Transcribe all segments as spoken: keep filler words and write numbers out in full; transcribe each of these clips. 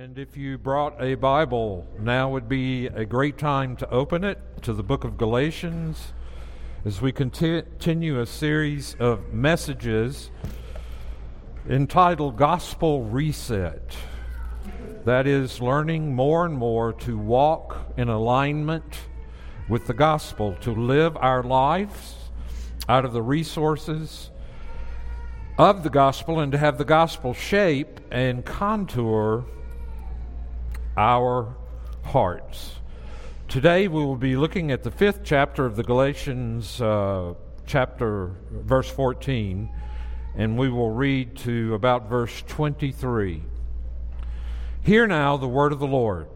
And if you brought a Bible, now would be a great time to open it to the book of Galatians as we continue a series of messages entitled Gospel Reset. That is, learning more and more to walk in alignment with the gospel, to live our lives out of the resources of the gospel, and to have the gospel shape and contour our hearts. Today we will be looking at the fifth chapter of the Galatians, uh, chapter, verse fourteen, and we will read to about verse twenty-three. Hear now the word of the Lord.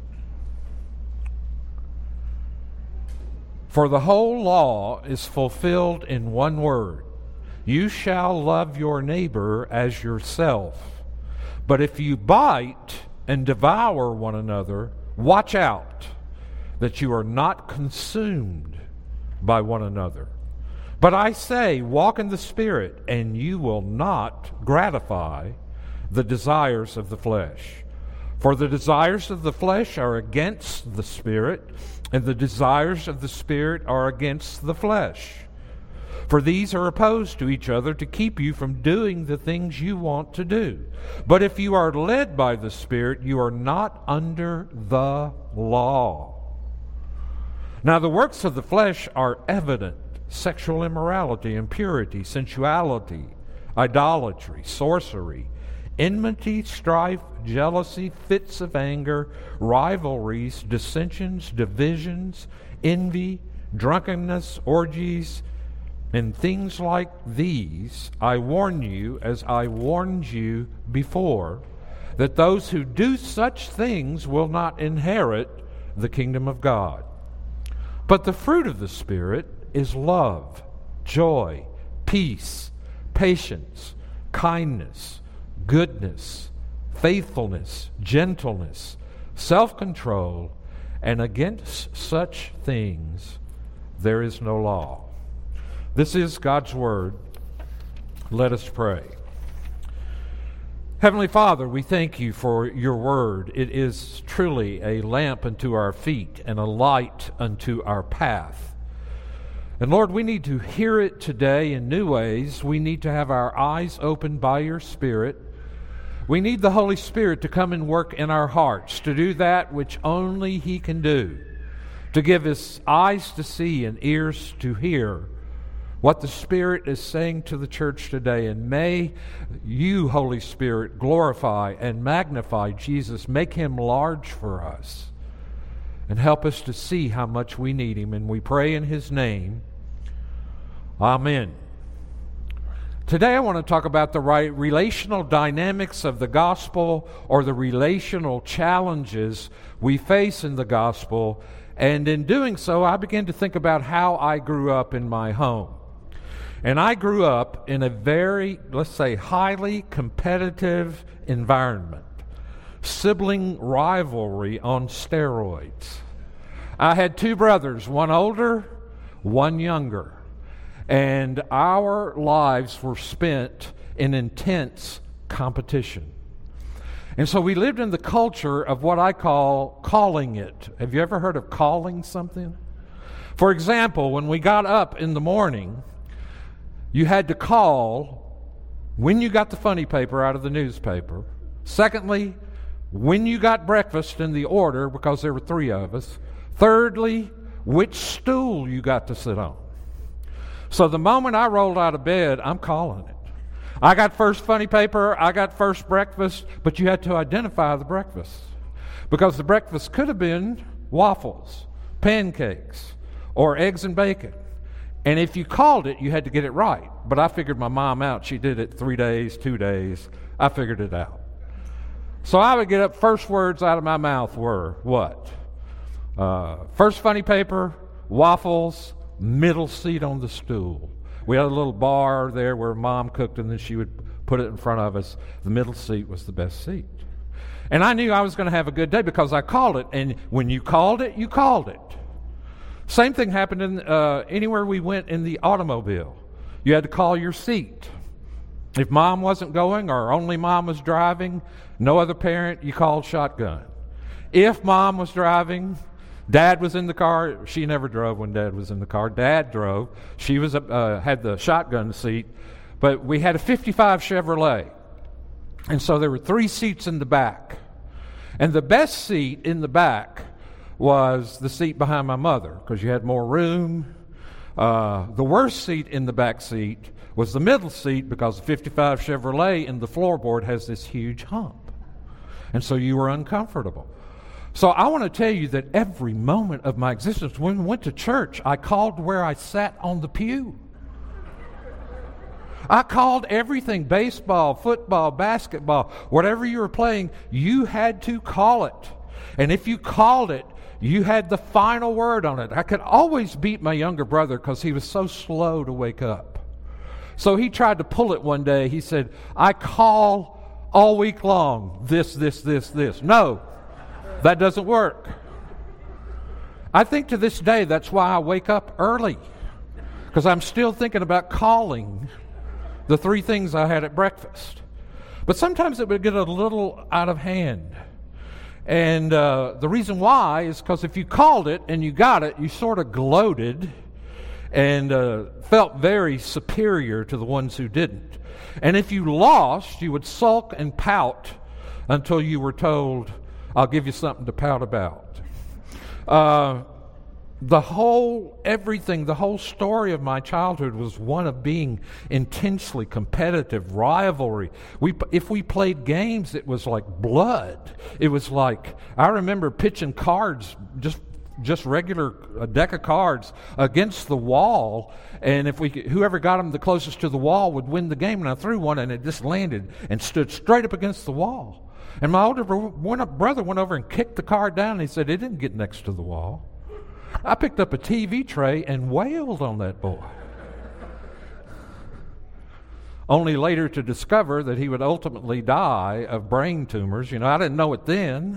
For the whole law is fulfilled in one word: you shall love your neighbor as yourself. But if you bite and devour one another, watch out that you are not consumed by one another. But I say, walk in the Spirit, and you will not gratify the desires of the flesh. For the desires of the flesh are against the Spirit, and the desires of the Spirit are against the flesh. For these are opposed to each other to keep you from doing the things you want to do. But if you are led by the Spirit, you are not under the law. Now the works of the flesh are evident: sexual immorality, impurity, sensuality, idolatry, sorcery, enmity, strife, jealousy, fits of anger, rivalries, dissensions, divisions, envy, drunkenness, orgies, and things like these. I warn you, as I warned you before, that those who do such things will not inherit the kingdom of God. But the fruit of the Spirit is love, joy, peace, patience, kindness, goodness, faithfulness, gentleness, self-control, and against such things there is no law. This is God's Word. Let us pray. Heavenly Father, we thank you for your Word. It is truly a lamp unto our feet and a light unto our path. And Lord, we need to hear it today in new ways. We need to have our eyes opened by your Spirit. We need the Holy Spirit to come and work in our hearts, to do that which only He can do, to give us eyes to see and ears to hear what the Spirit is saying to the church today. And may you, Holy Spirit, glorify and magnify Jesus. Make Him large for us and help us to see how much we need Him. And we pray in His name. Amen. Today I want to talk about the right relational dynamics of the gospel, or the relational challenges we face in the gospel. And in doing so, I began to think about how I grew up in my home. And I grew up in a very, let's say, highly competitive environment. Sibling rivalry on steroids. I had two brothers, one older, one younger. And our lives were spent in intense competition. And so we lived in the culture of what I call calling it. Have you ever heard of calling something? For example, when we got up in the morning, you had to call when you got the funny paper out of the newspaper. Secondly, when you got breakfast in the order, because there were three of us. Thirdly, which stool you got to sit on. So the moment I rolled out of bed, I'm calling it. I got first funny paper, I got first breakfast, but you had to identify the breakfast. Because the breakfast could have been waffles, pancakes, or eggs and bacon. And if you called it, you had to get it right. But I figured my mom out. She did it three days, two days. I figured it out. So I would get up, first words out of my mouth were what? Uh, first funny paper, waffles, middle seat on the stool. We had a little bar there where Mom cooked, and then she would put it in front of us. The middle seat was the best seat. And I knew I was going to have a good day because I called it. And when you called it, you called it. Same thing happened in uh, anywhere we went in the automobile. You had to call your seat. If mom wasn't going or only mom was driving, no other parent, you called shotgun. If mom was driving, dad was in the car. She never drove when dad was in the car. Dad drove. She was uh, had the shotgun seat. But we had a fifty-five Chevrolet. And so there were three seats in the back. And the best seat in the back was the seat behind my mother because you had more room. Uh, the worst seat in the back seat was the middle seat because the fifty-five Chevrolet in the floorboard has this huge hump. And so you were uncomfortable. So I want to tell you that every moment of my existence, when we went to church, I called where I sat on the pew. I called everything, baseball, football, basketball, whatever you were playing, you had to call it. And if you called it, you had the final word on it. I could always beat my younger brother because he was so slow to wake up. So he tried to pull it one day. He said, I call all week long this, this, this, this. No, that doesn't work. I think to this day that's why I wake up early, because I'm still thinking about calling the three things I had at breakfast. But sometimes it would get a little out of hand. And uh, the reason why is because if you called it and you got it, you sort of gloated and uh, felt very superior to the ones who didn't. And if you lost, you would sulk and pout until you were told, I'll give you something to pout about. Uh, the whole, everything, the whole story of my childhood was one of being intensely competitive, rivalry. We, if we played games, it was like blood. It was like, I remember pitching cards, just just regular a deck of cards against the wall, and if we could, whoever got them the closest to the wall would win the game. And I threw one, and it just landed and stood straight up against the wall. And my older brother went over and kicked the card down, and he said, it didn't get next to the wall. I picked up a T V tray and wailed on that boy. Only later to discover that he would ultimately die of brain tumors. You know, I didn't know it then,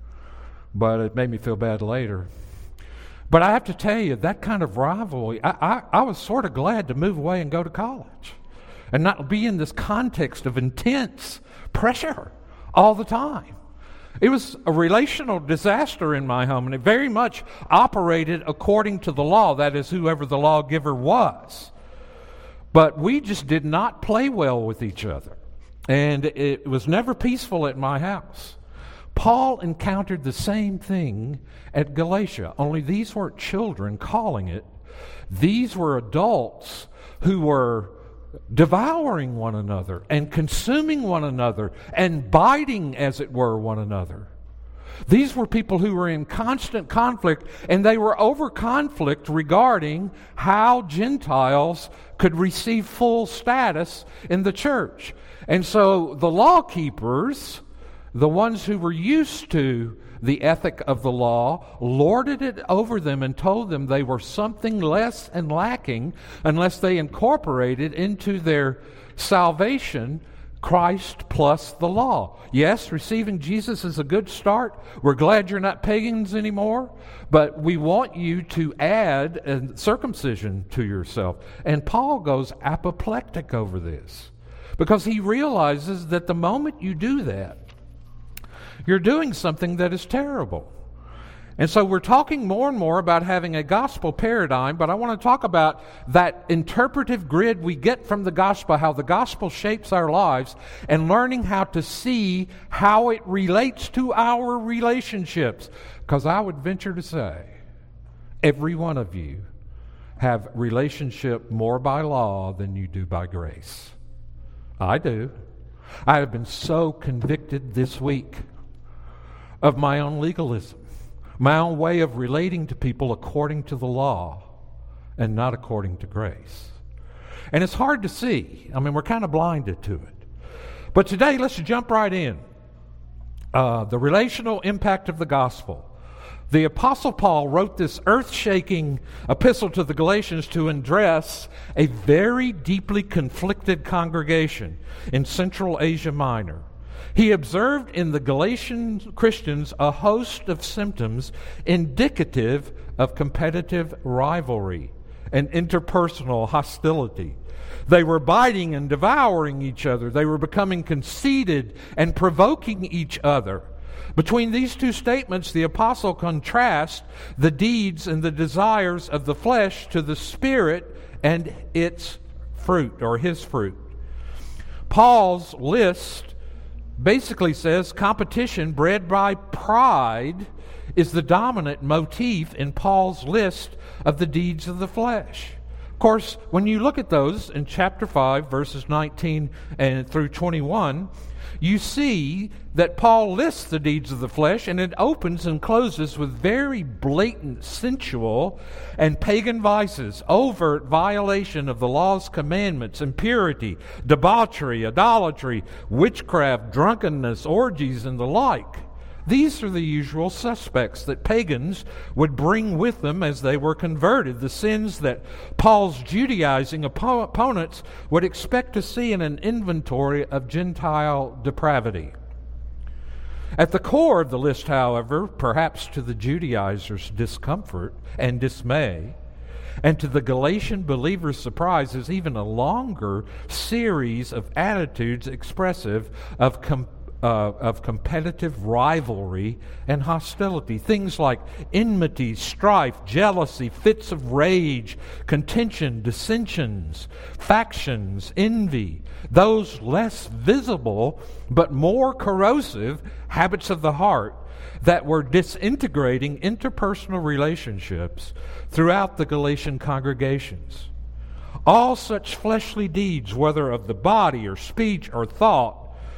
but it made me feel bad later. But I have to tell you, that kind of rivalry, I, I, I was sort of glad to move away and go to college and not be in this context of intense pressure all the time. It was a relational disaster in my home, and it very much operated according to the law, that is, whoever the lawgiver was. But we just did not play well with each other, and it was never peaceful at my house. Paul encountered the same thing at Galatia, only these weren't children calling it. These were adults who were devouring one another and consuming one another and biting, as it were, one another. These were people who were in constant conflict, and they were over conflict regarding how Gentiles could receive full status in the church. And so the law keepers, the ones who were used to the ethic of the law, lorded it over them and told them they were something less and lacking unless they incorporated into their salvation Christ plus the law. Yes, receiving Jesus is a good start. We're glad you're not pagans anymore, but we want you to add a circumcision to yourself. And Paul goes apoplectic over this because he realizes that the moment you do that, you're doing something that is terrible. And so we're talking more and more about having a gospel paradigm, but I want to talk about that interpretive grid we get from the gospel, how the gospel shapes our lives, and learning how to see how it relates to our relationships. Because I would venture to say, every one of you have relationship more by law than you do by grace. I do. I have been so convicted this week of my own legalism, my own way of relating to people according to the law and not according to grace. And it's hard to see. I mean, we're kind of blinded to it. But today, let's jump right in. Uh, the relational impact of the gospel. The Apostle Paul wrote this earth-shaking epistle to the Galatians to address a very deeply conflicted congregation in Central Asia Minor. He observed in the Galatian Christians a host of symptoms indicative of competitive rivalry and interpersonal hostility. They were biting and devouring each other. They were becoming conceited and provoking each other. Between these two statements, the apostle contrasts the deeds and the desires of the flesh to the Spirit and its fruit, or his fruit. Paul's list basically says competition bred by pride is the dominant motif in Paul's list of the deeds of the flesh. Of course, when you look at those in chapter five, verses nineteen and through twenty-one, you see that Paul lists the deeds of the flesh, and it opens and closes with very blatant sensual and pagan vices, overt violation of the law's commandments, impurity, debauchery, idolatry, witchcraft, drunkenness, orgies, and the like. These are the usual suspects that pagans would bring with them as they were converted, the sins that Paul's Judaizing oppo- opponents would expect to see in an inventory of Gentile depravity. At the core of the list, however, perhaps to the Judaizers' discomfort and dismay, and to the Galatian believers' surprise, is even a longer series of attitudes expressive of compassion. Uh, of competitive rivalry and hostility. Things like enmity, strife, jealousy, fits of rage, contention, dissensions, factions, envy. Those less visible but more corrosive habits of the heart that were disintegrating interpersonal relationships throughout the Galatian congregations. All such fleshly deeds, whether of the body or speech or thought,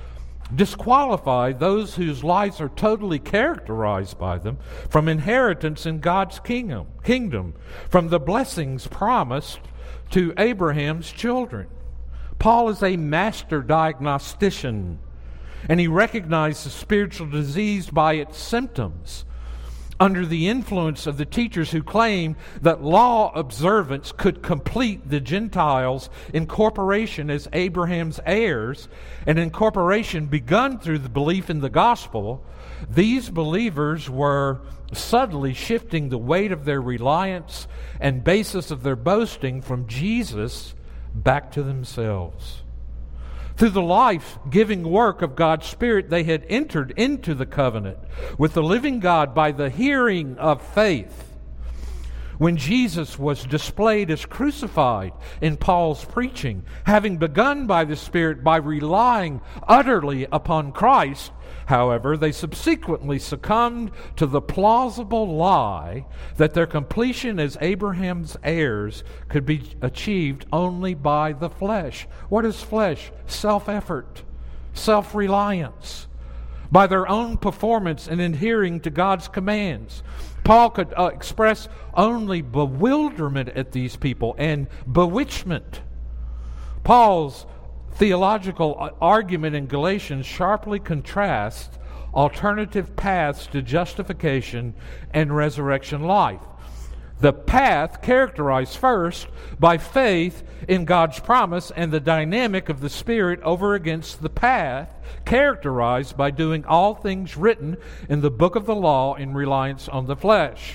disqualify those whose lives are totally characterized by them from inheritance in God's kingdom, kingdom, from the blessings promised to Abraham's children. Paul is a master diagnostician, and he recognizes spiritual disease by its symptoms. Under the influence of the teachers who claimed that law observance could complete the Gentiles' incorporation as Abraham's heirs, an incorporation begun through the belief in the gospel, these believers were subtly shifting the weight of their reliance and basis of their boasting from Jesus back to themselves. Through the life-giving work of God's Spirit, they had entered into the covenant with the living God by the hearing of faith. When Jesus was displayed as crucified in Paul's preaching, having begun by the Spirit by relying utterly upon Christ, however, they subsequently succumbed to the plausible lie that their completion as Abraham's heirs could be achieved only by the flesh. What is flesh? Self-effort, self-reliance, by their own performance in adhering to God's commands. Paul could uh, express only bewilderment at these people and bewitchment. Paul's theological argument in Galatians sharply contrasts alternative paths to justification and resurrection life. The path characterized first by faith in God's promise and the dynamic of the Spirit over against the path characterized by doing all things written in the book of the law in reliance on the flesh.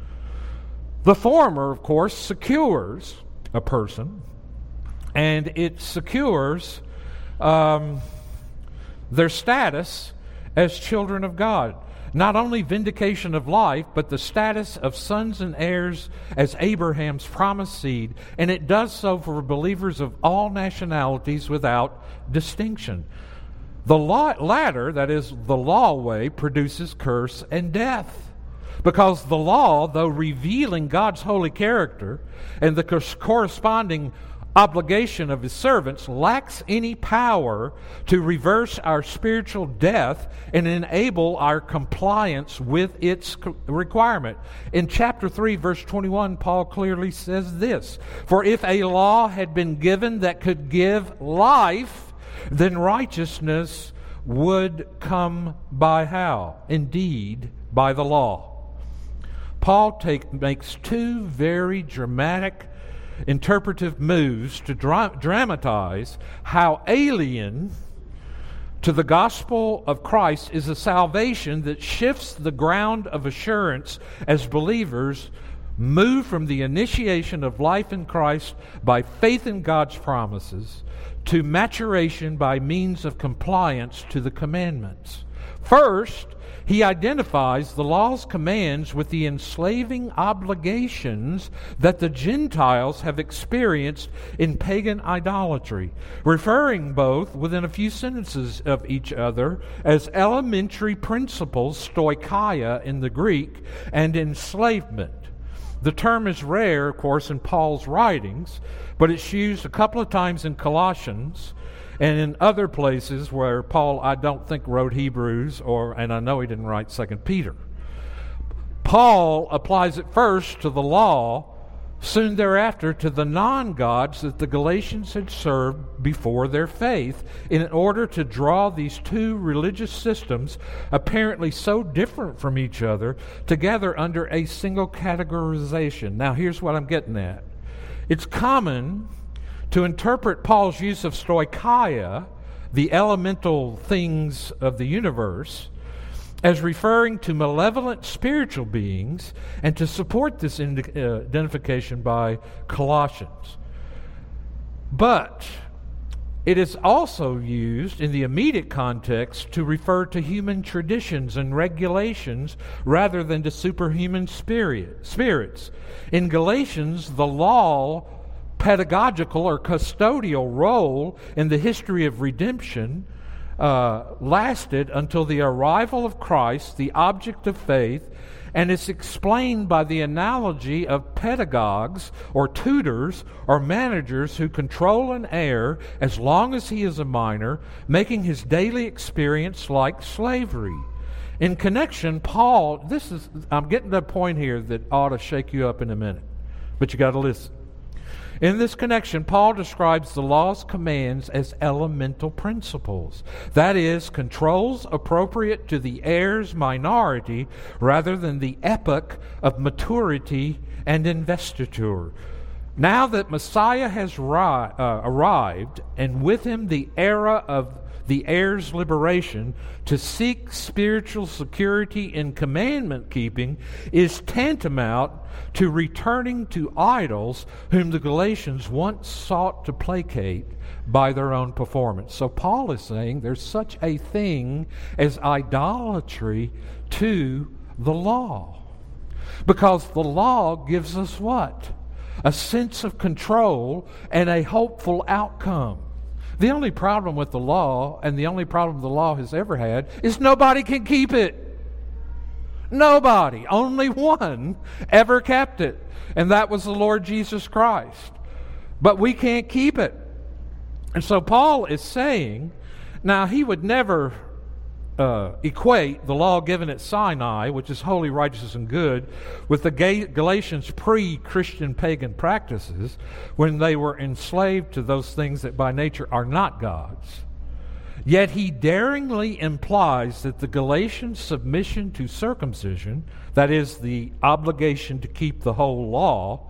The former, of course, secures a person, and it secures um, their status as children of God. Not only vindication of life, but the status of sons and heirs as Abraham's promised seed, and it does so for believers of all nationalities without distinction. The law, latter, that is, the law way, produces curse and death. Because the law, though revealing God's holy character and the corresponding obligation of his servants, lacks any power to reverse our spiritual death and enable our compliance with its requirement. In chapter three, verse twenty-one, Paul clearly says this: "For if a law had been given that could give life, then righteousness would come by how? Indeed, by the law." Paul take, makes two very dramatic interpretive moves to dra- dramatize how alien to the gospel of Christ is a salvation that shifts the ground of assurance as believers move from the initiation of life in Christ by faith in God's promises to maturation by means of compliance to the commandments. First, he identifies the law's commands with the enslaving obligations that the Gentiles have experienced in pagan idolatry, referring both within a few sentences of each other as elementary principles, stoicheia in the Greek, and enslavement. The term is rare, of course, in Paul's writings, but it's used a couple of times in Colossians and in other places where Paul, I don't think, wrote Hebrews, or and I know he didn't write Second Peter. Paul applies it first to the law, soon thereafter to the non-gods that the Galatians had served before their faith, in order to draw these two religious systems, apparently so different from each other, together under a single categorization. Now, here's what I'm getting at. It's common to interpret Paul's use of stoicheia, the elemental things of the universe, as referring to malevolent spiritual beings, and to support this indi- uh, identification by Colossians. But it is also used in the immediate context to refer to human traditions and regulations rather than to superhuman spirit, spirits. In Galatians, the law pedagogical or custodial role in the history of redemption uh, lasted until the arrival of Christ, the object of faith, and it's explained by the analogy of pedagogues or tutors or managers who control an heir as long as he is a minor, making his daily experience like slavery. In connection, Paul, this is, I'm getting to a point here that ought to shake you up in a minute, but you got to listen. In this connection, Paul describes the law's commands as elemental principles. That is, controls appropriate to the heir's minority rather than the epoch of maturity and investiture. Now that Messiah has ri- uh, arrived, and with him the era of the heir's liberation, to seek spiritual security in commandment keeping is tantamount to returning to idols whom the Galatians once sought to placate by their own performance. So Paul is saying there's such a thing as idolatry to the law. Because the law gives us what? A sense of control and a hopeful outcome. The only problem with the law, and the only problem the law has ever had, is nobody can keep it. Nobody. Only one ever kept it, and that was the Lord Jesus Christ. But we can't keep it. And so Paul is saying, now he would never uh, equate the law given at Sinai, which is holy, righteous, and good, with the Galatians' pre-Christian pagan practices when they were enslaved to those things that by nature are not God's. Yet he daringly implies that the Galatians' submission to circumcision, that is, the obligation to keep the whole law,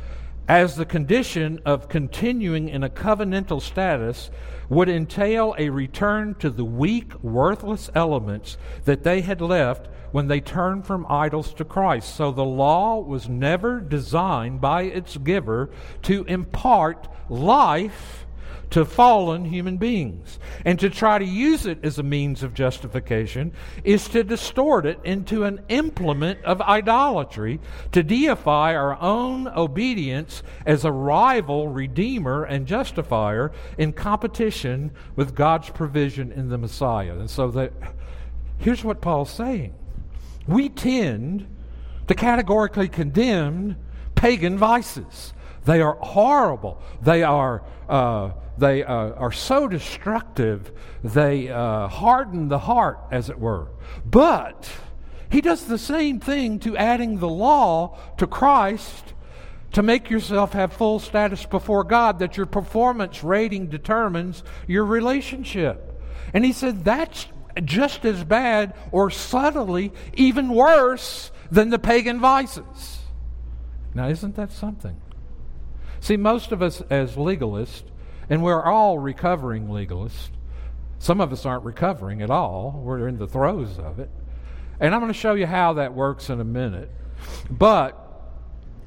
as the condition of continuing in a covenantal status, would entail a return to the weak, worthless elements that they had left when they turned from idols to Christ. So the law was never designed by its giver to impart life to fallen human beings. And to try to use it as a means of justification is to distort it into an implement of idolatry, to deify our own obedience as a rival redeemer and justifier in competition with God's provision in the Messiah. And so that, here's what Paul's saying. We tend to categorically condemn pagan vices. They are horrible. They are uh, they uh, are so destructive. They uh, harden the heart, as it were. But he does the same thing to adding the law to Christ to make yourself have full status before God, that your performance rating determines your relationship. And he said that's just as bad, or subtly even worse, than the pagan vices. Now, isn't that something? See, most of us as legalists, and we're all recovering legalists, some of us aren't recovering at all. We're in the throes of it. And I'm going to show you how that works in a minute. But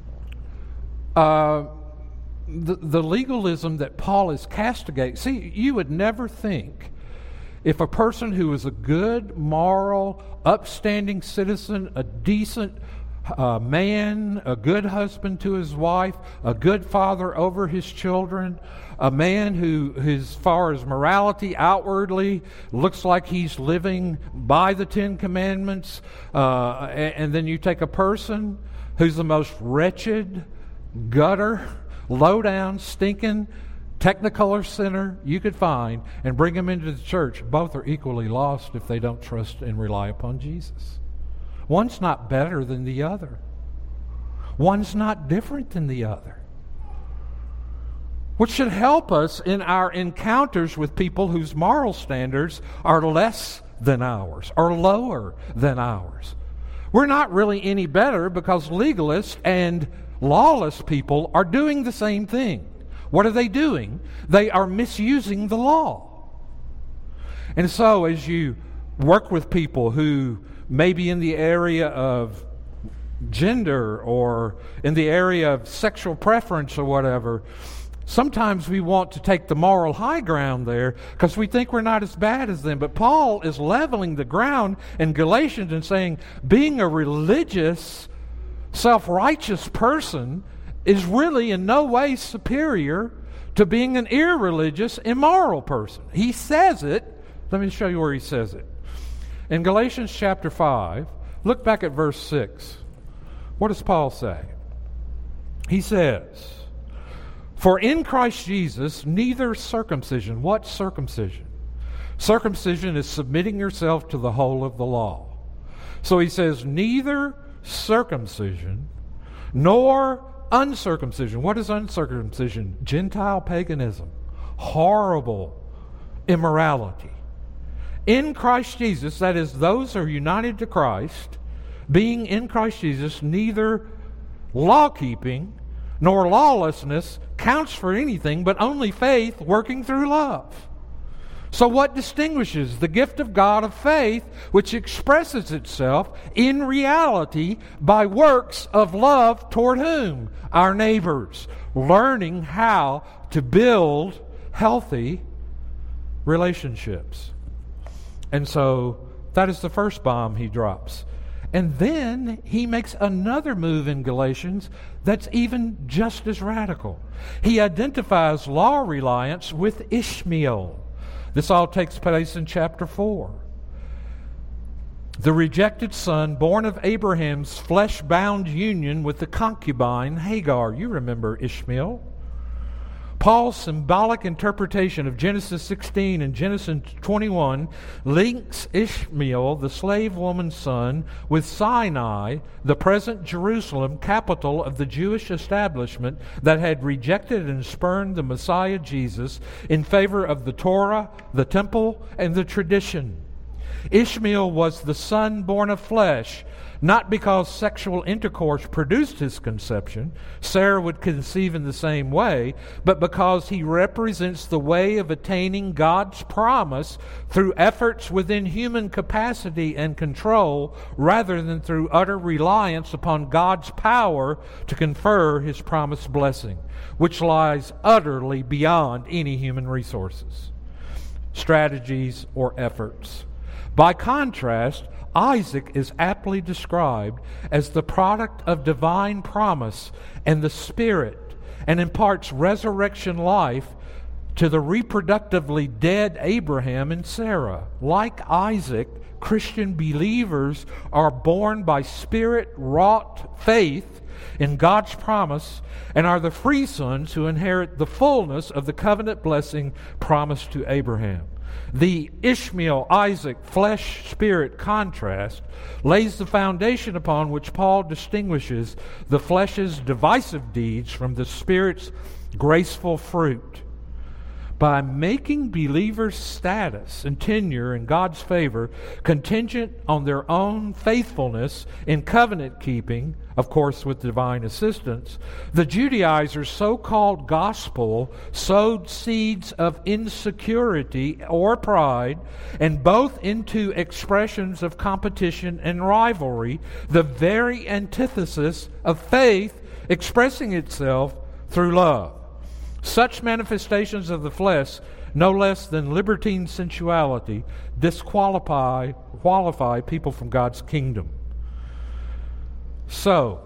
uh, the, the legalism that Paul is castigating. See, you would never think if a person who is a good, moral, upstanding citizen, a decent uh, man, a good husband to his wife, a good father over his children, a man who, as far as morality outwardly, looks like he's living by the Ten Commandments, uh, and, and then you take a person who's the most wretched, gutter, low-down, stinking, Technicolor sinner you could find and bring them into the church. Both are equally lost if they don't trust and rely upon Jesus. One's not better than the other. One's not different than the other. Which should help us in our encounters with people whose moral standards are less than ours, or lower than ours. We're not really any better because legalists and lawless people are doing the same thing. What are they doing? They are misusing the law. And so as you work with people who may be in the area of gender or in the area of sexual preference or whatever, sometimes we want to take the moral high ground there because we think we're not as bad as them. But Paul is leveling the ground in Galatians and saying being a religious, self-righteous person is really in no way superior to being an irreligious, immoral person. He says it. Let me show you where he says it. In Galatians chapter five, look back at verse six. What does Paul say? He says, "For in Christ Jesus neither circumcision," what circumcision? Circumcision is submitting yourself to the whole of the law. So he says, neither circumcision nor uncircumcision. What is uncircumcision? Gentile paganism. Horrible immorality. In Christ Jesus, that is, those who are united to Christ, being in Christ Jesus, neither law-keeping nor lawlessness counts for anything, but only faith working through love. So what distinguishes the gift of God of faith, which expresses itself in reality by works of love toward whom? Our neighbors. Learning how to build healthy relationships. And so that is the first bomb he drops. And then he makes another move in Galatians that's even just as radical. He identifies law reliance with Ishmael. This all takes place in chapter four. The rejected son, born of Abraham's flesh-bound union with the concubine Hagar. You remember Ishmael. Paul's symbolic interpretation of Genesis sixteen and Genesis twenty-one links Ishmael, the slave woman's son, with Sinai, the present Jerusalem, capital of the Jewish establishment that had rejected and spurned the Messiah Jesus in favor of the Torah, the temple, and the tradition. Ishmael was the son born of flesh, not because sexual intercourse produced his conception, Sarah would conceive in the same way, but because he represents the way of attaining God's promise through efforts within human capacity and control, rather than through utter reliance upon God's power to confer his promised blessing, which lies utterly beyond any human resources, strategies, or efforts. By contrast, Isaac is aptly described as the product of divine promise and the Spirit, and imparts resurrection life to the reproductively dead Abraham and Sarah. Like Isaac, Christian believers are born by Spirit-wrought faith in God's promise and are the free sons who inherit the fullness of the covenant blessing promised to Abraham. The Ishmael-Isaac flesh-spirit contrast lays the foundation upon which Paul distinguishes the flesh's divisive deeds from the Spirit's graceful fruit. By making believers' status and tenure in God's favor contingent on their own faithfulness in covenant keeping, of course with divine assistance, the Judaizers' so-called gospel sowed seeds of insecurity or pride, and both into expressions of competition and rivalry, the very antithesis of faith expressing itself through love. Such manifestations of the flesh, no less than libertine sensuality, disqualify qualify people from God's kingdom. So,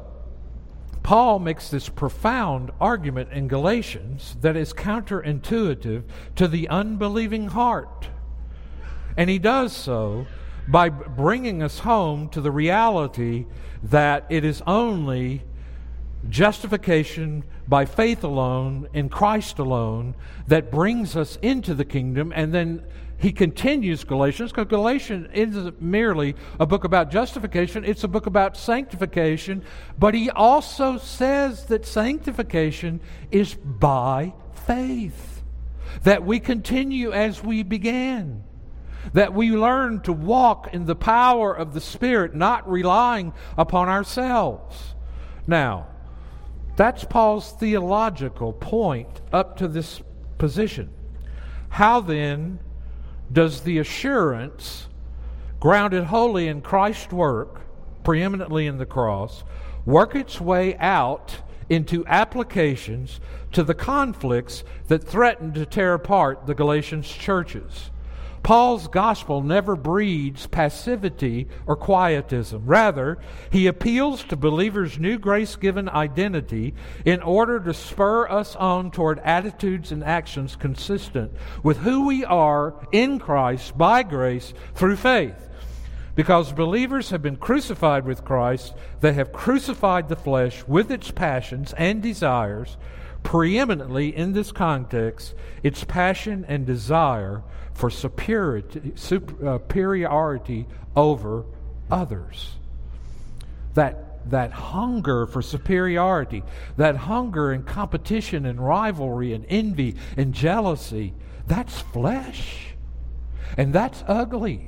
Paul makes this profound argument in Galatians that is counterintuitive to the unbelieving heart. And he does so by bringing us home to the reality that it is only justification by faith alone, in Christ alone, that brings us into the kingdom. And then he continues Galatians, because Galatians isn't merely a book about justification, it's a book about sanctification. But he also says that sanctification is by faith, that we continue as we began, that we learn to walk in the power of the Spirit, not relying upon ourselves. Now, that's Paul's theological point up to this position. How then does the assurance, grounded wholly in Christ's work, preeminently in the cross, work its way out into applications to the conflicts that threaten to tear apart the Galatian churches? Paul's gospel never breeds passivity or quietism. Rather, he appeals to believers' new grace-given identity in order to spur us on toward attitudes and actions consistent with who we are in Christ by grace through faith. Because believers have been crucified with Christ, they have crucified the flesh with its passions and desires. Preeminently in this context, its passion and desire for superiority, superiority over others. That, that hunger for superiority, that hunger and competition and rivalry and envy and jealousy, that's flesh. And that's ugly.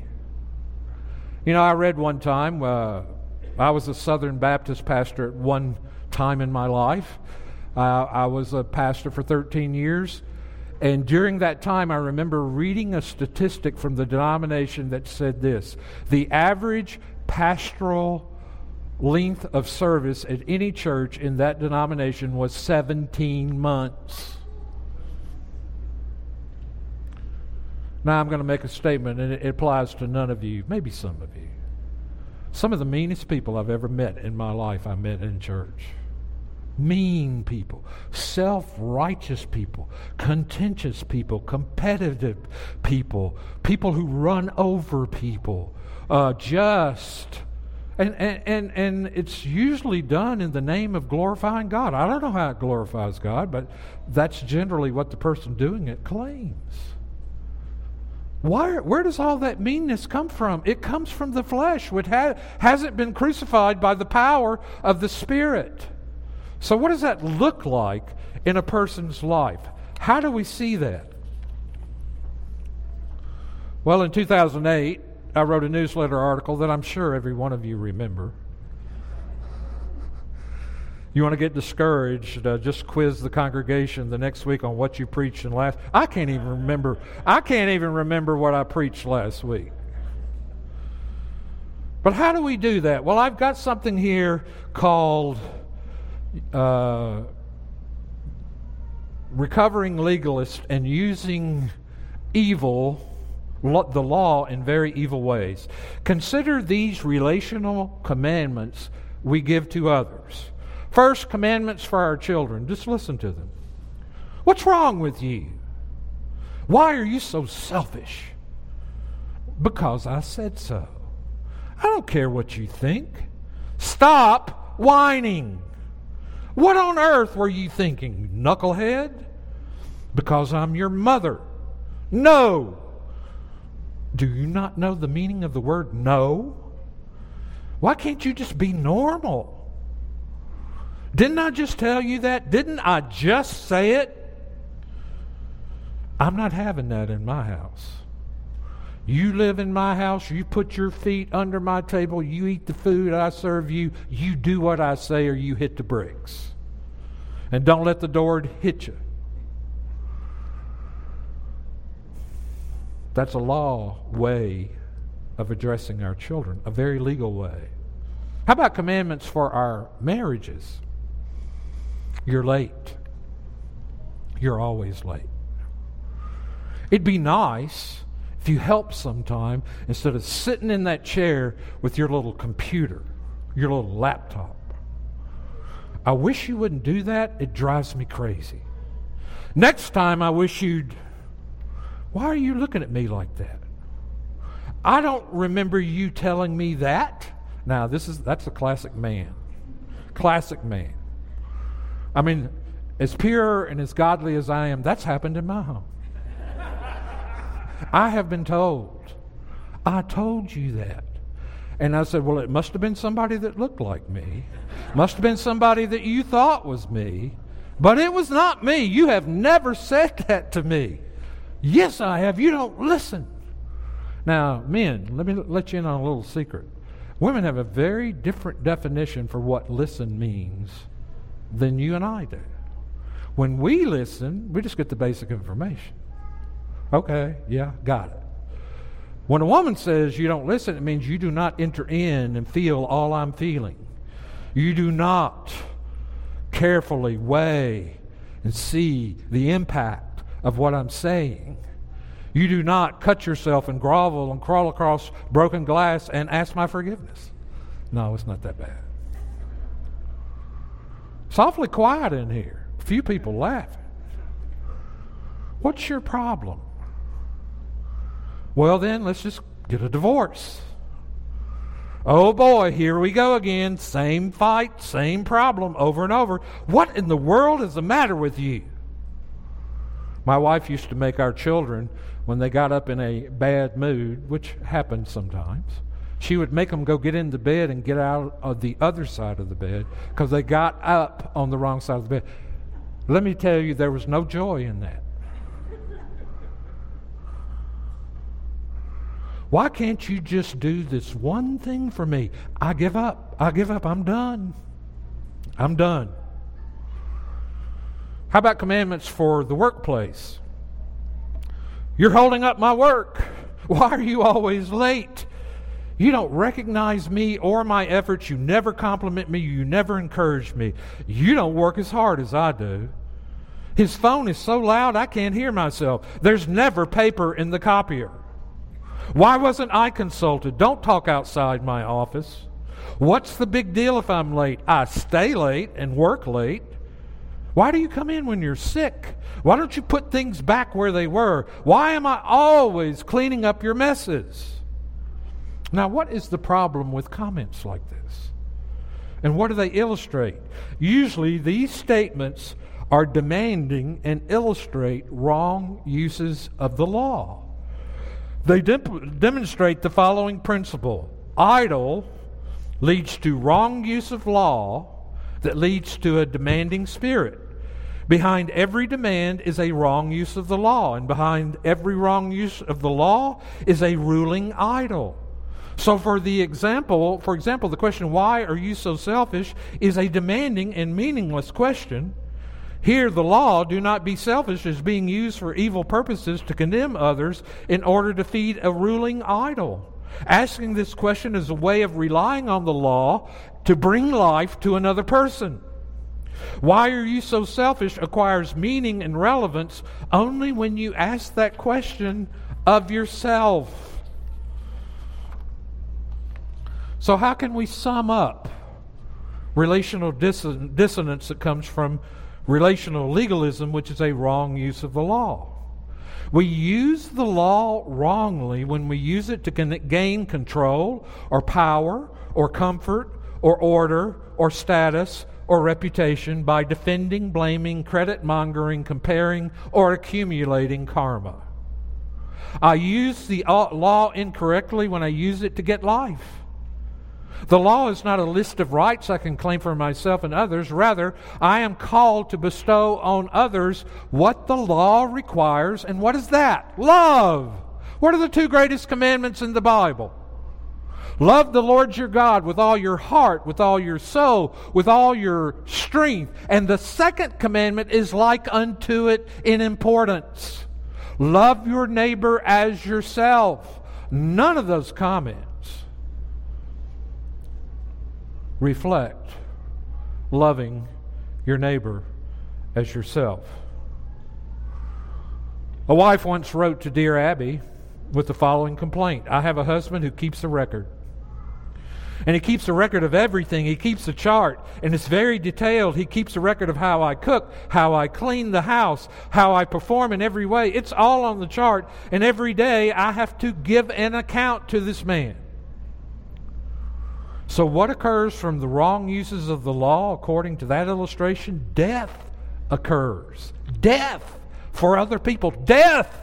You know, I read one time, uh, I was a Southern Baptist pastor at one time in my life. Uh, I was a pastor for thirteen years. And during that time, I remember reading a statistic from the denomination that said this: the average pastoral length of service at any church in that denomination was seventeen months. Now I'm going to make a statement, and it applies to none of you, maybe some of you. Some of the meanest people I've ever met in my life, I met in church. Mean people, self-righteous people, contentious people, competitive people, people who run over people, uh, just, and, and and and it's usually done in the name of glorifying God. I don't know how it glorifies God, but that's generally what the person doing it claims. Why, where does all that meanness come from? It comes from the flesh, which ha- hasn't been crucified by the power of the Spirit. So what does that look like in a person's life? How do we see that? Well, in two thousand eight, I wrote a newsletter article that I'm sure every one of you remember. You want to get discouraged, uh, just quiz the congregation the next week on what you preached in last. I can't even remember. I can't even remember what I preached last week. But how do we do that? Well, I've got something here called Uh, recovering legalist and using evil, lo- the law in very evil ways. Consider these relational commandments we give to others. First, commandments for our children. Just listen to them. What's wrong with you? Why are you so selfish? Because I said so. I don't care what you think. Stop whining. What on earth were you thinking, knucklehead? Because I'm your mother. No. Do you not know the meaning of the word no? Why can't you just be normal? Didn't I just tell you that? Didn't I just say it? I'm not having that in my house. You live in my house, you put your feet under my table, you eat the food I serve you, you do what I say or you hit the bricks. And don't let the door hit you. That's a law way of addressing our children, a very legal way. How about commandments for our marriages? You're late. You're always late. It'd be nice if you helped sometime instead of sitting in that chair with your little computer, your little laptop. I wish you wouldn't do that. It drives me crazy. Next time, I wish you'd... Why are you looking at me like that? I don't remember you telling me that. Now, this is that's a classic man. Classic man. I mean, as pure and as godly as I am, that's happened in my home. I have been told, I told you that. And I said, well, it must have been somebody that looked like me. Must have been somebody that you thought was me. But it was not me. You have never said that to me. Yes, I have. You don't listen. Now, men, let me let you in on a little secret. Women have a very different definition for what listen means than you and I do. When we listen, we just get the basic information. Okay, yeah, got it. When a woman says you don't listen, it means you do not enter in and feel all I'm feeling. You do not carefully weigh and see the impact of what I'm saying. You do not cut yourself and grovel and crawl across broken glass and ask my forgiveness. No, it's not that bad. It's awfully quiet in here. A few people laughing. What's your problem? Well, then, let's just get a divorce. Oh boy, here we go again. Same fight, same problem over and over. What in the world is the matter with you? My wife used to make our children, when they got up in a bad mood, which happens sometimes, she would make them go get into bed and get out of the other side of the bed because they got up on the wrong side of the bed. Let me tell you, there was no joy in that. Why can't you just do this one thing for me? I give up. I give up. I'm done. I'm done. How about commandments for the workplace? You're holding up my work. Why are you always late? You don't recognize me or my efforts. You never compliment me. You never encourage me. You don't work as hard as I do. His phone is so loud I can't hear myself. There's never paper in the copier. Why wasn't I consulted? Don't talk outside my office. What's the big deal if I'm late? I stay late and work late. Why do you come in when you're sick? Why don't you put things back where they were? Why am I always cleaning up your messes? Now, what is the problem with comments like this? And what do they illustrate? Usually, these statements are demanding and illustrate wrong uses of the law. They de- demonstrate the following principle. Idle leads to wrong use of law that leads to a demanding spirit. Behind every demand is a wrong use of the law, and behind every wrong use of the law is a ruling idol. So for the example, for example, the question, why are you so selfish, is a demanding and meaningless question. Here, the law, do not be selfish, is being used for evil purposes to condemn others in order to feed a ruling idol. Asking this question is a way of relying on the law to bring life to another person. Why are you so selfish acquires meaning and relevance only when you ask that question of yourself. So how can we sum up relational disson- dissonance that comes from relational legalism, which is a wrong use of the law? We use the law wrongly when we use it to gain control or power or comfort or order or status or reputation by defending, blaming, credit-mongering, comparing, or accumulating karma. I use the law incorrectly when I use it to get life. The law is not a list of rights I can claim for myself and others. Rather, I am called to bestow on others what the law requires. And what is that? Love. What are the two greatest commandments in the Bible? Love the Lord your God with all your heart, with all your soul, with all your strength. And the second commandment is like unto it in importance. Love your neighbor as yourself. None of those comments reflect loving your neighbor as yourself. A wife once wrote to Dear Abby with the following complaint: I have a husband who keeps a record. And he keeps a record of everything. He keeps a chart, and it's very detailed. He keeps a record of how I cook, how I clean the house, how I perform in every way. It's all on the chart, and every day I have to give an account to this man. So what occurs from the wrong uses of the law, according to that illustration? Death occurs. Death for other people. Death!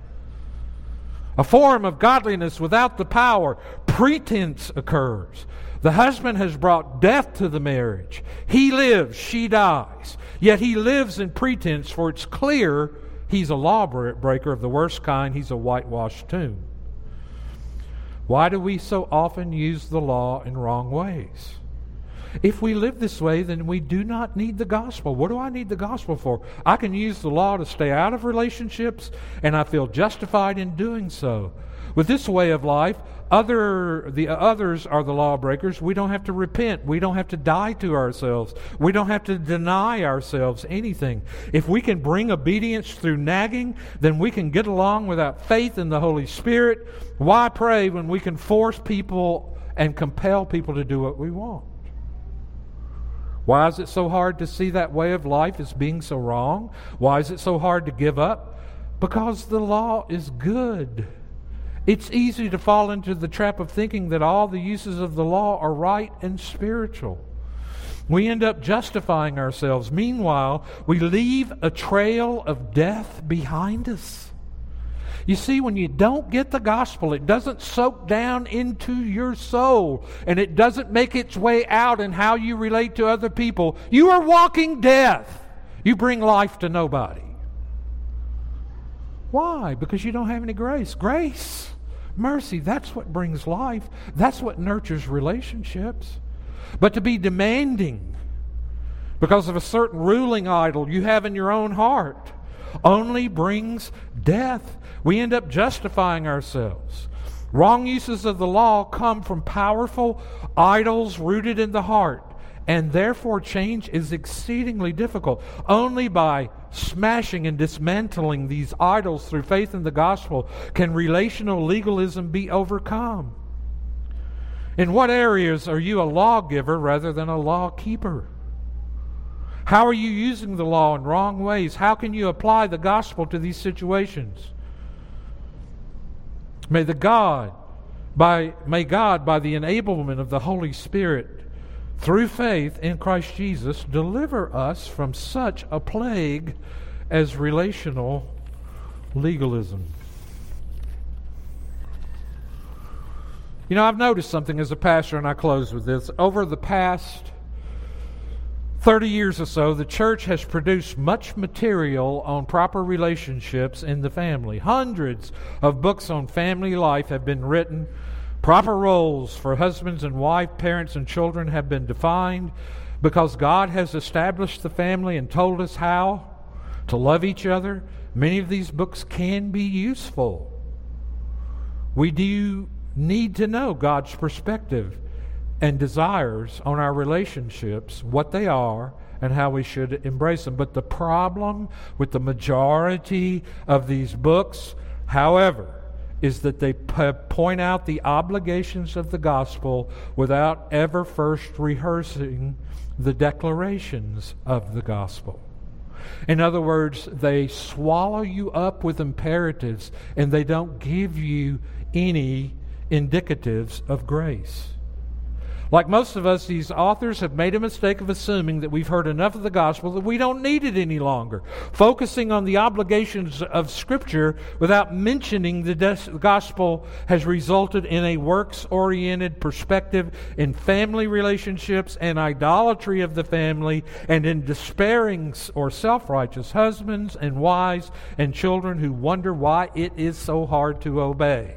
A form of godliness without the power. Pretense occurs. The husband has brought death to the marriage. He lives, she dies. Yet he lives in pretense, for it's clear he's a lawbreaker of the worst kind. He's a whitewashed tomb. Why do we so often use the law in wrong ways? If we live this way, then we do not need the gospel. What do I need the gospel for? I can use the law to stay out of relationships, and I feel justified in doing so. With this way of life, other the others are the lawbreakers. We don't have to repent. We don't have to die to ourselves. We don't have to deny ourselves anything. If we can bring obedience through nagging, then we can get along without faith in the Holy Spirit. Why pray when we can force people and compel people to do what we want? Why is it so hard to see that way of life as being so wrong? Why is it so hard to give up? Because the law is good. It's easy to fall into the trap of thinking that all the uses of the law are right and spiritual. We end up justifying ourselves. Meanwhile, we leave a trail of death behind us. You see, when you don't get the gospel, it doesn't soak down into your soul, and it doesn't make its way out in how you relate to other people. You are walking death. You bring life to nobody. Why? Because you don't have any grace. Grace, mercy, that's what brings life. That's what nurtures relationships. But to be demanding because of a certain ruling idol you have in your own heart only brings death. We end up justifying ourselves. Wrong uses of the law come from powerful idols rooted in the heart, and therefore change is exceedingly difficult. Only by smashing and dismantling these idols through faith in the gospel can relational legalism be overcome. In what areas are you a lawgiver rather than a lawkeeper? How are you using the law in wrong ways? How can you apply the gospel to these situations? May the God, by may God, by the enablement of the Holy Spirit, through faith in Christ Jesus, deliver us from such a plague as relational legalism. You know, I've noticed something as a pastor, and I close with this. Over the past thirty years or so, the church has produced much material on proper relationships in the family. Hundreds of books on family life have been written. Proper roles for husbands and wife, parents and children have been defined because God has established the family and told us how to love each other. Many of these books can be useful. We do need to know God's perspective and desires on our relationships, what they are, and how we should embrace them. But the problem with the majority of these books, however, is that they p- point out the obligations of the gospel without ever first rehearsing the declarations of the gospel. In other words, they swallow you up with imperatives and they don't give you any indicatives of grace. Like most of us, these authors have made a mistake of assuming that we've heard enough of the gospel that we don't need it any longer, focusing on the obligations of Scripture without mentioning the des- gospel has resulted in a works-oriented perspective in family relationships and idolatry of the family, and in despairing or self-righteous husbands and wives and children who wonder why it is so hard to obey.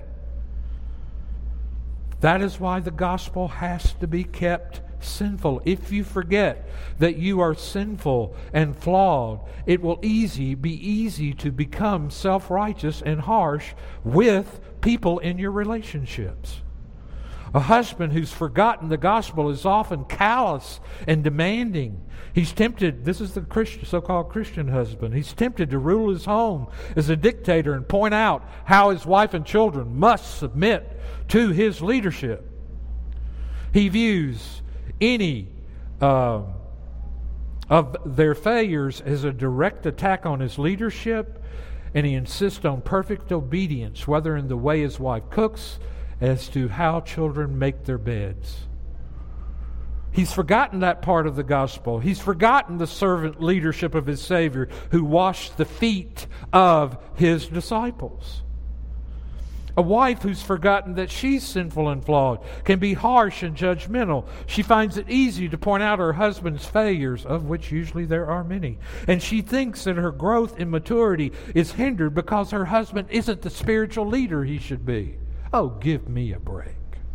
That is why the gospel has to be kept sinful. If you forget that you are sinful and flawed, it will easy be easy to become self-righteous and harsh with people in your relationships. A husband who's forgotten the gospel is often callous and demanding. He's tempted, this is the Christian, so-called Christian husband, he's tempted to rule his home as a dictator and point out how his wife and children must submit to his leadership. He views any uh, of their failures as a direct attack on his leadership, and he insists on perfect obedience, whether in the way his wife cooks, as to how children make their beds. He's forgotten that part of the gospel. He's forgotten the servant leadership of his Savior who washed the feet of his disciples. A wife who's forgotten that she's sinful and flawed can be harsh and judgmental. She finds it easy to point out her husband's failures, of which usually there are many. And she thinks that her growth in maturity is hindered because her husband isn't the spiritual leader he should be. Oh, give me a break.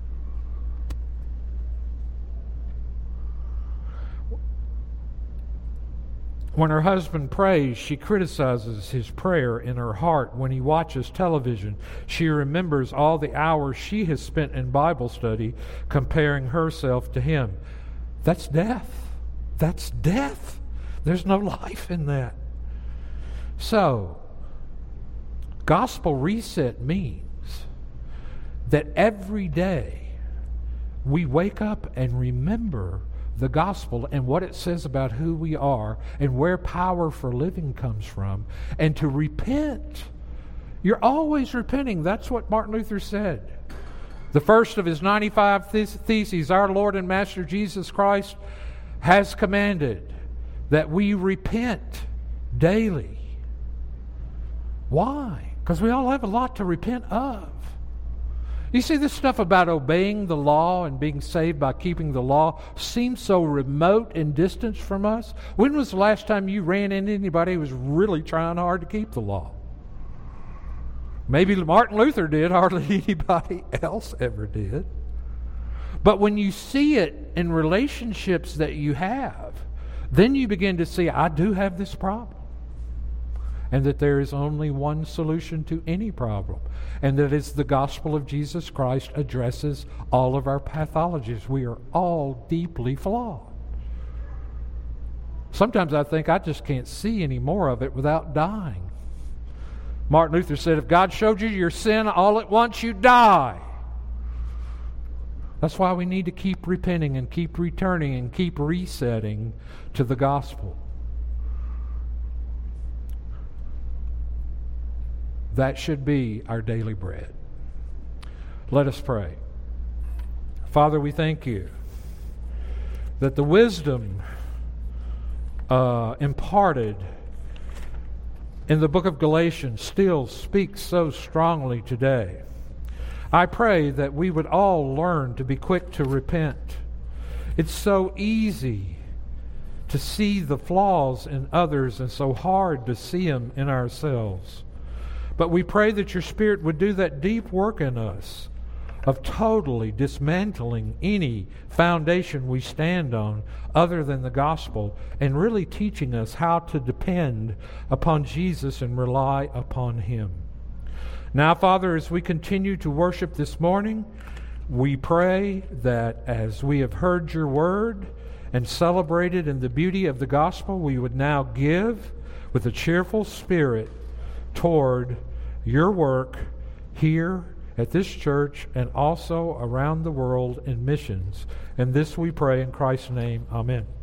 When her husband prays, she criticizes his prayer in her heart. When he watches television, she remembers all the hours she has spent in Bible study comparing herself to him. That's death. That's death. There's no life in that. So, gospel reset means that every day we wake up and remember the gospel and what it says about who we are and where power for living comes from, and to repent. You're always repenting. That's what Martin Luther said. The first of his ninety-five theses, our Lord and Master Jesus Christ has commanded that we repent daily. Why? Because we all have a lot to repent of. You see, this stuff about obeying the law and being saved by keeping the law seems so remote and distant from us. When was the last time you ran into anybody who was really trying hard to keep the law? Maybe Martin Luther did, hardly anybody else ever did. But when you see it in relationships that you have, then you begin to see, I do have this problem. And that there is only one solution to any problem. And that is the gospel of Jesus Christ addresses all of our pathologies. We are all deeply flawed. Sometimes I think I just can't see any more of it without dying. Martin Luther said, if God showed you your sin all at once, you'd die. That's why we need to keep repenting and keep returning and keep resetting to the gospel. That should be our daily bread. Let us pray. Father, we thank you that the wisdom uh, imparted in the book of Galatians still speaks so strongly today. I pray that we would all learn to be quick to repent. It's so easy to see the flaws in others and so hard to see them in ourselves. But we pray that your Spirit would do that deep work in us of totally dismantling any foundation we stand on other than the gospel, and really teaching us how to depend upon Jesus and rely upon Him. Now, Father, as we continue to worship this morning, we pray that as we have heard your word and celebrated in the beauty of the gospel, we would now give with a cheerful spirit toward your work here at this church and also around the world in missions. And this we pray in Christ's name. Amen.